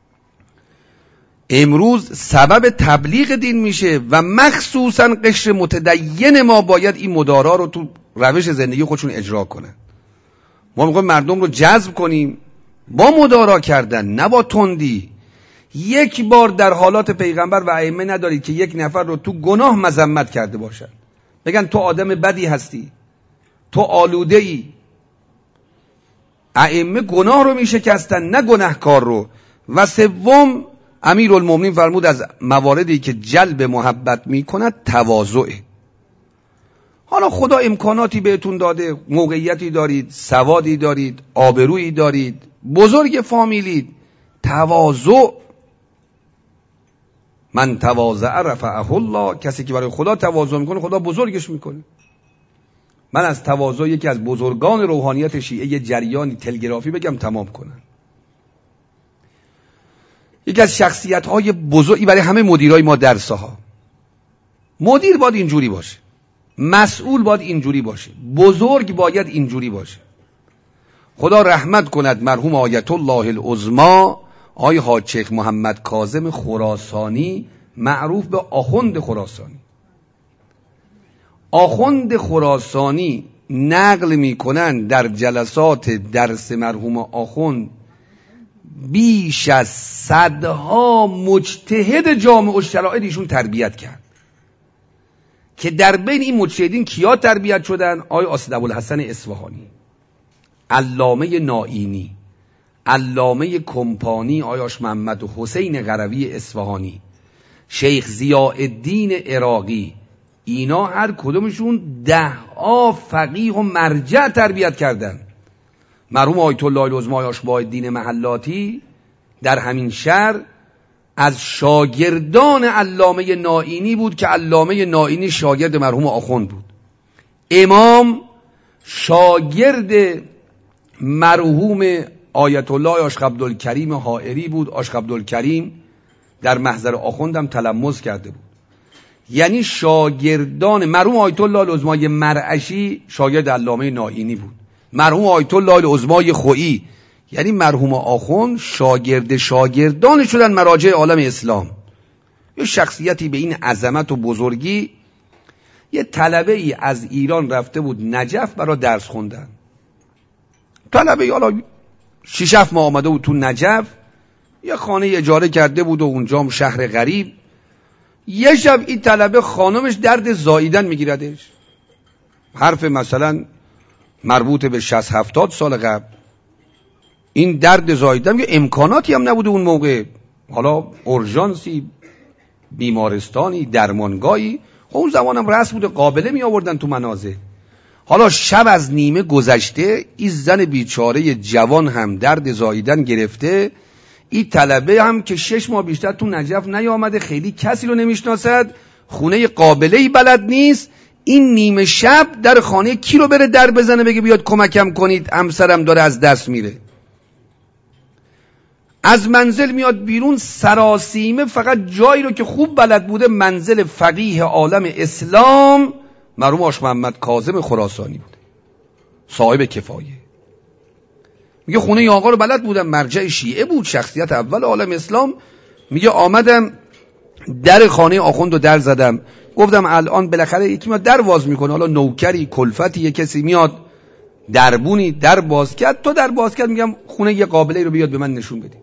امروز سبب تبلیغ دین میشه و مخصوصا قشر متدین ما باید این مدارا رو تو روش زندگی خودشون اجرا کنن. ما میخوایم مردم رو جذب کنیم با مدارا کردن، نه با تندی. یک بار در حالات پیغمبر و ائمه ندارید که یک نفر رو تو گناه مذمت کرده باشن، بگن تو آدم بدی هستی، تو آلوده ای. ائمه گناه رو میشکستن، نه گناهکار رو. و سوم، امیرالمومنین فرمود از مواردی که جلب محبت میکند تواضعه. حالا خدا امکاناتی بهتون داده، موقعیتی دارید، سوادی دارید، آبرویی دارید، بزرگ فامیلید، تواضع. من تواضع رفعه الله، کسی که برای خدا تواضع میکنه خدا بزرگش میکنه. من از تواضع یکی از بزرگان روحانیت شیعه یه جریانی تلگرافی بگم تمام کنن. یکی از شخصیت‌های بزرگی برای همه مدیرای ما در ساحه، مدیر باید اینجوری باشه، مسئول باید اینجوری باشه، بزرگ باید اینجوری باشه. خدا رحمت کند مرحوم آیت الله العظمی آقای حاج شیخ محمد کاظم خراسانی، معروف به آخوند خراسانی. آخوند خراسانی نقل میکنن در جلسات درس مرحوم آخوند بیش از صدها مجتهد جامع الشرائع ایشون تربیت کرد، که در بین این مجتهدین کیا تربیت شدن؟ آقای اسدابوالحسن اصفهانی، علامه نائینی، علامه کمپانی، آقای آش محمد حسین قروی اصفهانی، شیخ ضیاءالدین عراقی. اینا هر کدومشون 10 فقیه و مرجع تربیت کردن. مرحوم آیت الله العظمی آش بهاءالدین محلاتی در همین شهر از شاگردان علامه نائینی بود که علامه نائینی شاگرد مرحوم آخوند بود. امام شاگرد مرحوم آیت الله آشق عبدالکریم حائری بود. آشق عبدالکریم در محضر آخوندم تلمذ کرده بود. یعنی شاگردان مرحوم آیت الله العظمی مرعشی شاگرد علامه نائینی بود. مرحوم آیت الله العظمی خویی، یعنی مرحوم آخوند شاگردان شدن مراجع عالم اسلام. یه شخصیتی به این عظمت و بزرگی. یه طلبه ای از ایران رفته بود نجف برای درس خوندن. طلبه ای حالا 6-7 ماه آمده بود تو نجف، یه خانه اجاره کرده بود و اونجا هم شهر غریب. یه شب این طلبه خانمش درد زاییدن میگیردش، حرف مثلا مربوط به 60-70 سال قبل. این درد زاییدم، یه امکاناتی هم نبوده اون موقع، حالا اورژانسی، بیمارستانی، درمانگاهی، اون زمانم رسم بوده قابله می آوردن تو منازل. حالا شب از نیمه گذشته، این زن بیچاره جوان هم درد زاییدن گرفته، این طلبه هم که 6 ماه بیشتر تو نجف نیامده، خیلی کسی رو نمیشناسد، خونه قابله‌ای بلد نیست، این نیمه شب در خانه کی رو بره در بزنه بگه بیاد کمکم کنید، همسرم داره از دست میره. از منزل میاد بیرون سراسیمه، فقط جایی رو که خوب بلد بوده، منزل فقیه عالم اسلام مرحوم آش محمد کاظم خراسانی بوده، صاحب کفایه. میگه خونه ی آقا رو بلد بودم، مرجع شیعه بود، شخصیت اول عالم اسلام. میگه آمدم در خانه آخوند رو در زدم، گفتم الان بالاخره یکی میاد در باز میکنه، حالا نوکری کلفتی یه کسی میاد دربونی در باز کرد، تو در باز کرد، میگم خونه یه قابله رو بیاد به من نشون بده.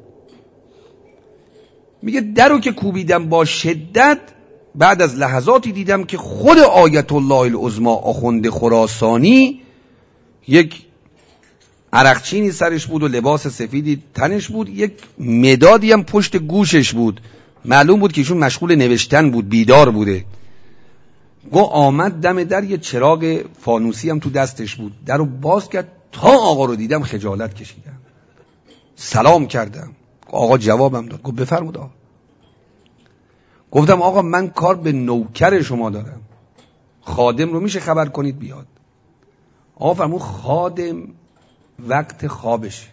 میگه درو که کوبیدم با شدت، بعد از لحظاتی دیدم که خود آیت الله العظمی آخوند خراسانی، یک عرقچینی سرش بود و لباس سفیدی تنش بود، یک مدادی هم پشت گوشش بود، معلوم بود که ایشون مشغول نوشتن بود، بیدار بوده. گو آمد دم در، یه چراغ فانوسی هم تو دستش بود، در رو باز کرد، تا آقا رو دیدم خجالت کشیدم، سلام کردم، آقا جوابم داد، گفت بفرمود آقا. گفتم آقا من کار به نوکر شما دارم، خادم رو میشه خبر کنید بیاد. آقا فرمود خادم وقت خوابش،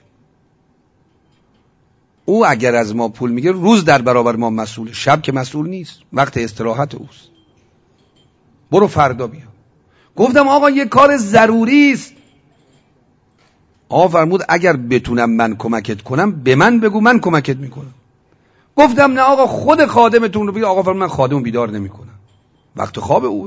او اگر از ما پول میگه روز در برابر ما مسئوله، شب که مسئول نیست، وقت استراحت اوست، برو فردا بیا. گفتم آقا یه کار ضروری است. آقا فرمود اگر بتونم من کمکت کنم به من بگو، من کمکت میکنم. گفتم نه آقا خود خادمتون رو بگید. آقا فرمود من خادمو بیدار نمیکنم، وقت خواب اوه.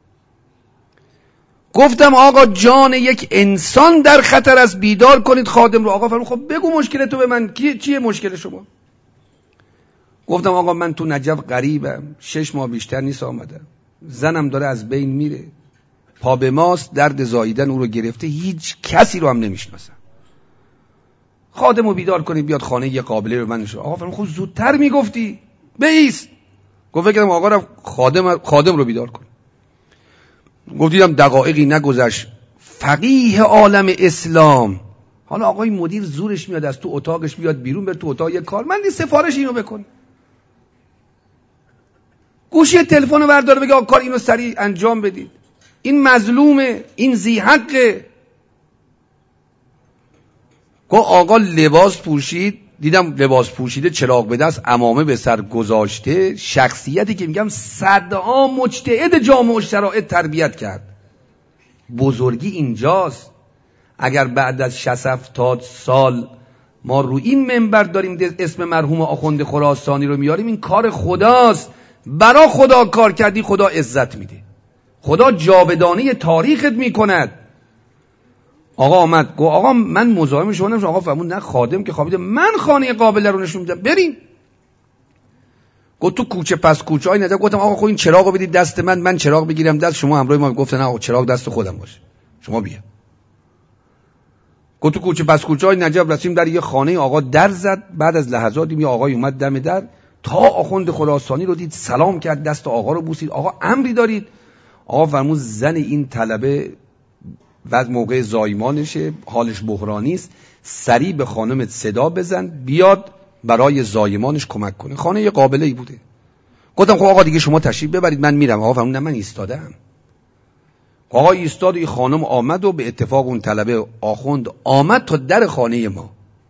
گفتم آقا جان یک انسان در خطر است، بیدار کنید خادم رو. آقا فرمود خب بگو مشکل تو به من، چیه مشکل شما؟ گفتم آقا من تو نجف غریبم، 6 ماه بیشتر نیست آمدم، زنم داره از بین میره، پا به ماست، درد زاییدن او رو گرفته، هیچ کسی رو هم نمیشناسم، خادمو بیدار کنید بیاد خانه یه قابله رو من نشون. آقا فرمود خب زودتر میگفتی، بایست. گفت فکر کنم آقا رو خادم رو بیدار کن. گفتیدم دقایقی نگذشت، فقیه عالم اسلام، حالا آقای مدیر زورش میاد از تو اتاقش بیاد بیرون، بره تو اتاق یه کارمندی سفارش اینو بکن، گوشی تلفن رو برداره بگه آقا کار اینو سریع انجام بدید، این مظلومه، این ذی حقه. گفت آقا لباس پوشید، دیدم لباس پوشیده، چراغ به دست، عمامه به سر گذاشته، شخصیتی که میگم صدها مجتهد جامع الشرائع تربیت کرد. بزرگی اینجاست. اگر بعد از 60 سال ما رو این منبر داریم اسم مرحوم آخوند خراسانی رو میاریم، این کار خداست، برا خدا کار کردی خدا عزت میده، خدا جاودانه تاریخت میکند. آقا آمد گفت آقا من مزاحم شما نمیشم. آقا فرمود نه خادم که خوابیده، من خانه قابله رو نشون میدم، بریم. گفت تو کوچه پس کوچه های نجف. گفتم آقا خب این چراغو بدید دست من چراغ بگیرم دست شما همراه ما. گفت نه آقا چراغ دست خودم باشه، شما بیا. گفت تو کوچه پس کوچه های نجف رسیم در یه خانه، آقا در زد، بعد از لحظاتی یه آقای اومد دم در، تا آخوند خراسانی رو دید، سلام کرد، دست آقا رو بوسید. آقا امری دارید؟ آقا فرمود زن این طلبه بعد موقع زایمانشه، حالش بحرانی است، سریع به خانمت صدا بزن بیاد برای زایمانش کمک کنه. خانه یه قابله‌ای بوده. گفتم خب آقا دیگه شما تشریف ببرید من میرم. آقا فرمود نه من ایستادم. آقا ایستاد، این خانم آمد و به اتفاق اون طلبه آخوند آمد تا در خانه ما.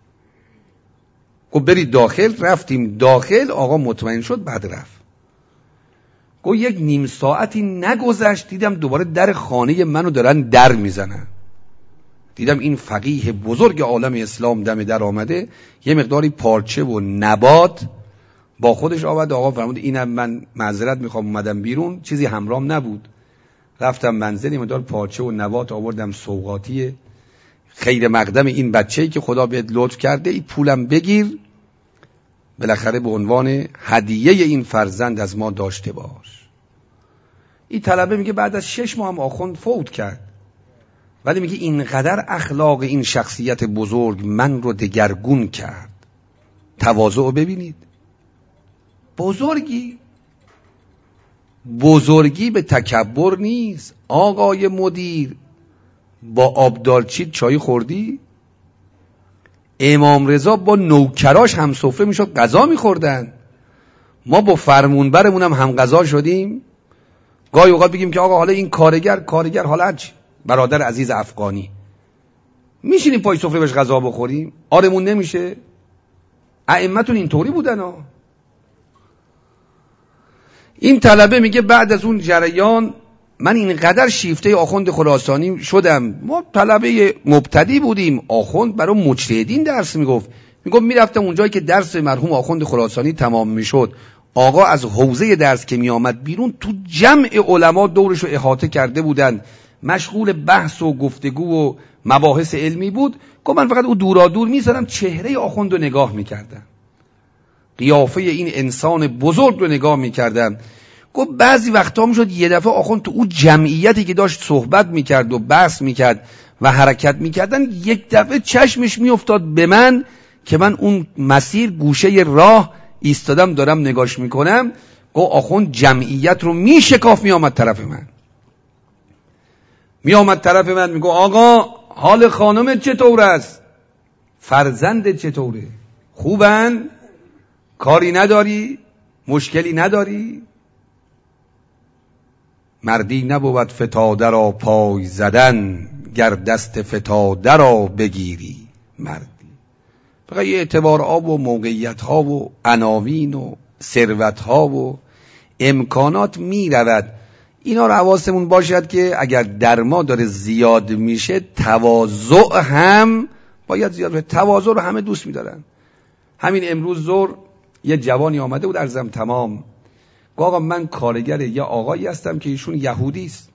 گفت برید داخل. رفتیم داخل، آقا مطمئن شد بعد رفت. گفت یک نیم ساعتی نگذشت دیدم دوباره در خانه منو دارن در میزنن. دیدم این فقیه بزرگ عالم اسلام دم در آمده، یه مقداری پارچه و نبات با خودش آورد. آقا فرمود اینم من معذرت میخوام اومدم بیرون، چیزی همراهم نبود. رفتم منزلی مقدار پارچه و نبات آوردم، سوغاتی خیر مقدم این بچه‌ای که خدا بهت لطف کرده، این پولم بگیر، بالاخره به عنوان هدیه این فرزند از ما داشته باش. این طلبه میگه بعد از 6 ماه هم آخوند فوت کرد. ولی میگه اینقدر اخلاق این شخصیت بزرگ من رو دگرگون کرد. تواضع رو ببینید. بزرگی به تکبر نیست. آقای مدیر با آبدارچید چای خوردی؟ امام رضا با نوکراش هم سفره میشد غذا میخوردن. ما با فرمونبرمون هم غذا شدیم. گاهی اوقات بگیم که آقا حالا این کارگر حالا چی؟ برادر عزیز افغانی میشینیم پای سفره بهش غذا بخوریم؟ آرمون نمیشه؟ ائمه‌تون اینطوری بودن ها. این طلبه میگه بعد از اون جریان من اینقدر شیفته آخوند خراسانی شدم. ما طلبه مبتدی بودیم. آخوند برای مجتهدین درس میگفت میرفتم اونجایی که درس مرحوم آخوند خراسانی تمام میشد، آقا از حوزه درس که میآمد بیرون تو جمع علما دورش رو احاطه کرده بودن، مشغول بحث و گفتگو و مباحث علمی بود. گفت من فقط او دورا دور میذارم چهره آخوند رو نگاه میکردم، قیافه این انسان بزرگ رو نگاه میکردم. گفت بعضی وقتا میشد یه دفعه آخوند تو اون جمعیتی که داشت صحبت میکرد و بحث میکرد و حرکت میکردن، یک دفعه چشمش میافتاد به من که من اون مسیر گوشه راه ایستادم دارم نگاش میکنم. گفت آخوند جمعیت رو میشکاف میآمد طرف من میگه آقا حال خانمت چطور است؟ فرزندت چطوره؟ خوبن؟ کاری نداری؟ مشکلی نداری؟ مردی نبود فتاده را پای زدن، گر دست فتاده را بگیری مردی. فقط یه اعتبارها و موقعیتها و عناوین و ثروتها و امکانات می رود. اینا رو حواسمون باشد که اگر در ما داره زیاد میشه، تواضع هم باید زیاد بشه. تواضع رو همه دوست می‌دارن. همین امروز ظهر یه جوانی آمده بود عرضم تمام، گفت آقا من کارگر یه آقایی هستم که ایشون یهودی است.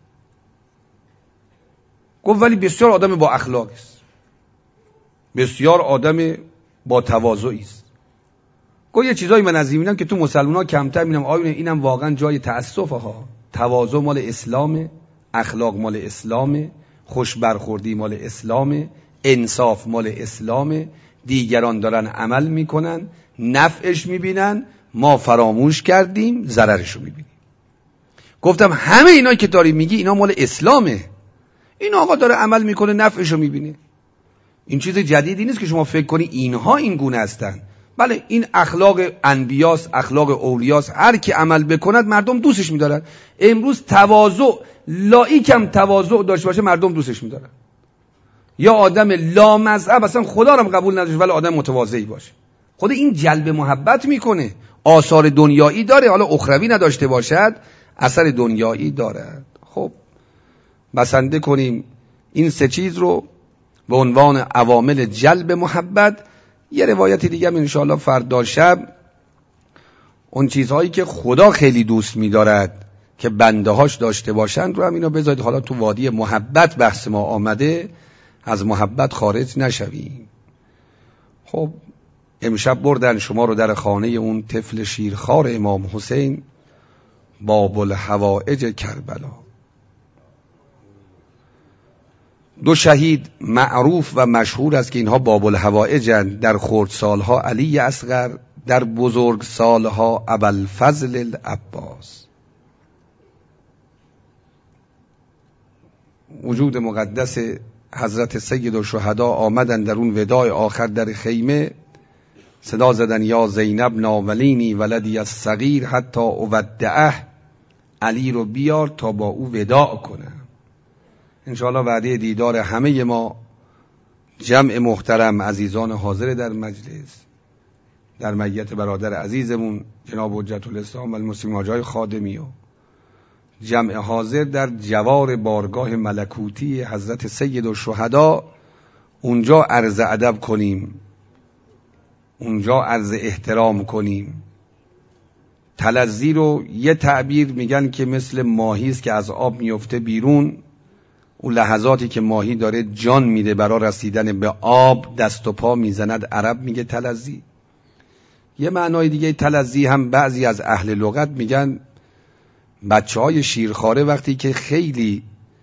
گفت ولی بسیار آدم با اخلاقی است، بسیار آدم با تواضعی است. گفت یه چیزایی من از این می‌بینم که تو مسلمان‌ها کمتر می‌بینم. آیون اینم واقعا جای تأسفه ها. تواضع مال اسلامه، اخلاق مال اسلامه، خوش برخوردی مال اسلامه، انصاف مال اسلامه. دیگران دارن عمل میکنن، نفعش میبینن، ما فراموش کردیم ضررش رو میبینیم. گفتم همه اینایی که داری میگی اینا مال اسلامه. این آقا داره عمل میکنه، نفعش رو میبینه. این چیز جدیدی نیست که شما فکر کنی اینها این گونه هستن. بله این اخلاق انبیاست، اخلاق اولیاست. هر کی عمل بکند مردم دوستش میدارن. امروز تواضع، لایکم تواضع داشته باشه مردم دوستش میدارن. یا آدم لا مذهب اصلا خدا رو قبول نداشته ولی آدم متواضعی باشه، خود این جلب محبت میکنه. آثار دنیایی داره، حالا اخروی نداشته باشد اثر دنیایی دارد. خب بسنده کنیم این سه چیز رو به عنوان عوامل جلب محبت. یه روایت دیگه هم انشاءالله فردا شب، اون چیزهایی که خدا خیلی دوست می‌دارد که بنده هاش داشته باشند رو هم اینو بذارید. حالا تو وادی محبت بحث ما آمده، از محبت خارج نشویم. خب امشب بردن شما رو در خانه اون طفل شیرخوار امام حسین، باب الحوائج کربلا. دو شهید معروف و مشهور است که اینها باب الحوائجند. در خردسالها علی اصغر، در بزرگ سالها ابوالفضل العباس. وجود مقدس حضرت سید الشهدا آمدن در اون وداع آخر در خیمه، صدا زدن یا زینب ناولینی ولدی از صغیر حتی اودعه، علی رو بیار تا با او وداع کنم. انشاءالله وعده دیدار همه ما جمع محترم عزیزان حاضر در مجلس، در میت برادر عزیزمون جناب حجت الاسلام و المسلمین حاجی خادمی و جمع حاضر در جوار بارگاه ملکوتی حضرت سید الشهدا، اونجا عرض ادب کنیم، اونجا عرض احترام کنیم. تلذی رو یه تعبیر میگن که مثل ماهی است که از آب میفته بیرون. اون لحظاتی که ماهی داره جان میده برای رسیدن به آب، دست و پا میزند، عرب میگه تلذی. یه معنای دیگه تلذی هم بعضی از اهل لغت میگن بچهای شیرخواره وقتی که خیلی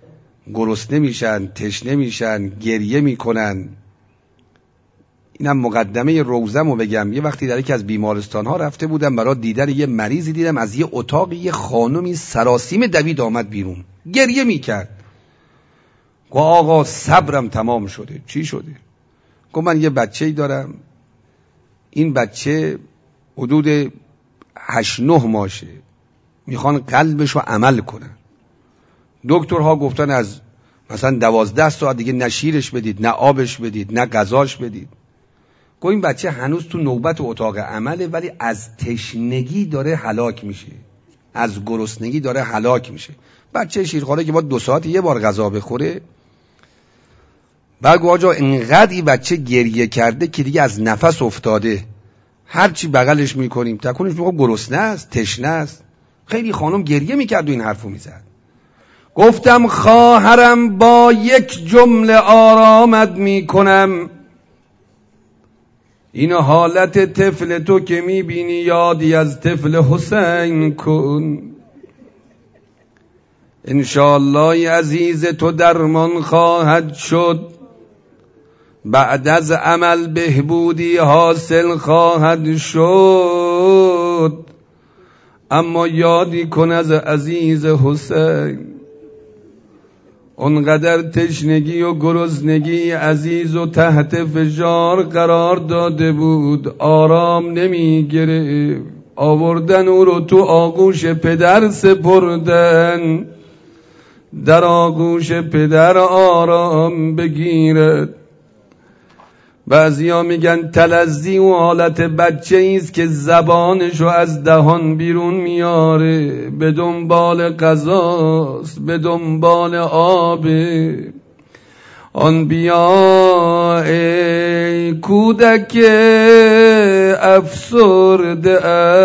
گرسنه میشن، تشنه میشن، گریه میکنن. اینم مقدمه روزمو بگم. یه وقتی در یکی از بیمارستان‌ها رفته بودم برای دیدن یه مریضی، دیدم از یه اتاقی یه خانمی سراسیم دوید آمد بیرون، گریه میکرد. گفت آقا صبرم تمام شده. چی شده؟ گفت من یه بچه‌ای دارم، این بچه حدود 8-9 ماشه، میخوان قلبشو عمل کنن. دکترها گفتن از مثلا 12 ساعت دیگه نه شیرش بدید، نه آبش بدید، نه غذاش بدید. گفت این بچه هنوز تو نوبت اتاق عمله، ولی از تشنگی داره هلاک میشه، از گرسنگی داره هلاک میشه. بچه شیرخواره که با 2 ساعت یه بار غذا بخوره. بعد گفت آجا اینقدر این بچه گریه کرده که دیگه از نفس افتاده، هرچی بغلش میکنیم تکونش میگه گرسنه است، تشنه است. خیلی خانم گریه میکرد و این حرفو میزد. گفتم خواهرم با یک جمله آرامت میکنم، این حالت طفل تو که میبینی یادی از طفل حسین کن. انشاءالله عزیز تو درمان خواهد شد، بعد از عمل بهبودی حاصل خواهد شد. اما یادی کن از عزیز حسین، اونقدر تشنگی و گرسنگی عزیز و تحت فشار قرار داده بود، آرام نمی گرفت. آوردن او رو تو آغوش پدر سپردن، در آغوش پدر آرام بگیرد. بعضیا میگن تلذی و حالت بچه ایست که زبانشو از دهان بیرون میاره، به دنبال غذاست، به دنبال آبه. آن بیا ای کودک افسرده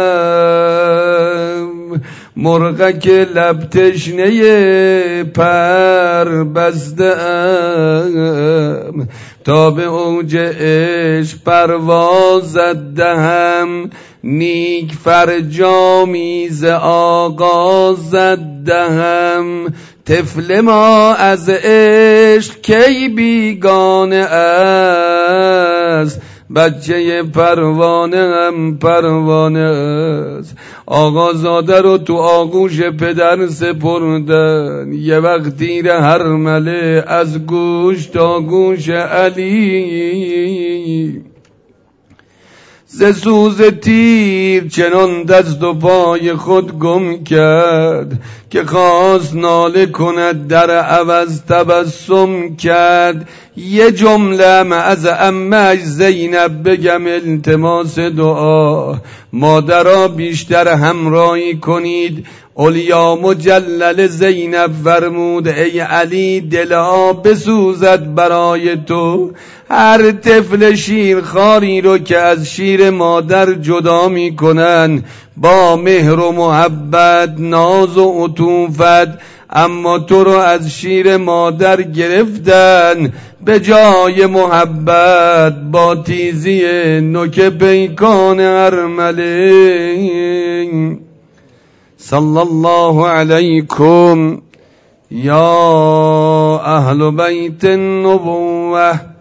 ام، مرغک لب تشنه پر بسته ام، تا به اوج عشق پروازت دهم، نیک فرجامی ز آغازت دهم. طفل ما از عشق کی بیگانه است، بچه پروانه هم پروانه است. آقازاده رو تو آغوش پدر سپردن، یه وقت تیر هرمله از گوش تا گوش علی. ز سوز تیر چنان دست و پای خود گم کرد، که خواست ناله کند در عوض تبسم کرد. یه جمله از عمه‌اش زینب بگم التماس دعا، مادرها بیشتر همراهی کنید. اولیا مجلل زینب فرمود ای علی دلها بسوزد برای تو. هر طفل شیرخواری رو که از شیر مادر جدا می کنن با مهر و محبت، ناز و عطوفت، اما تو رو از شیر مادر گرفتن، به جای محبت با تیزی نوک پیکان ارمله. صلی الله علیکم یا اهل بیت النبوة